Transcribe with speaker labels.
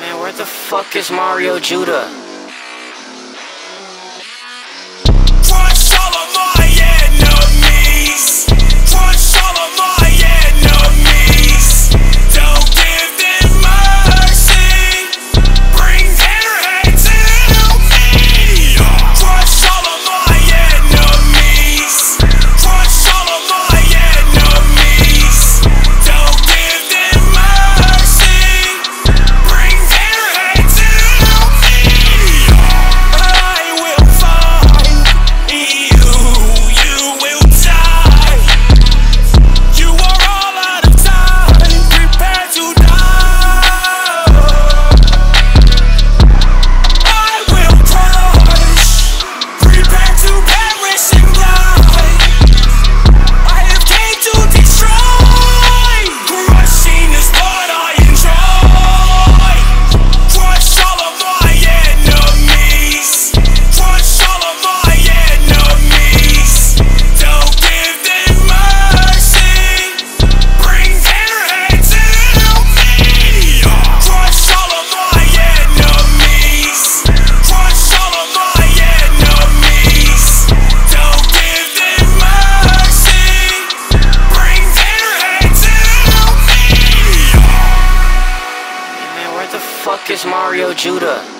Speaker 1: Man, where the fuck is Mario Judah?
Speaker 2: Crush all of my enemies. Crush all of my enemies. Don't give them mercy. Bring their head to me. Crush all of my enemies. Crush all of my enemies. Don't give them mercy. Bring their head to me. I will find you. You will die. You are all out of time. Prepare to die. I will crush. Prepare to perish and die. I have came to destroy. Crushing is what I enjoy. Crush all of my enemies. Crush all of my enemies. Don't give them mercy. Bring their head to me. Crush all of my enemies. Crush all of my enemies. Don't give them mercy. Bring their head to me.
Speaker 1: Man, where the fuck is Mario Judah?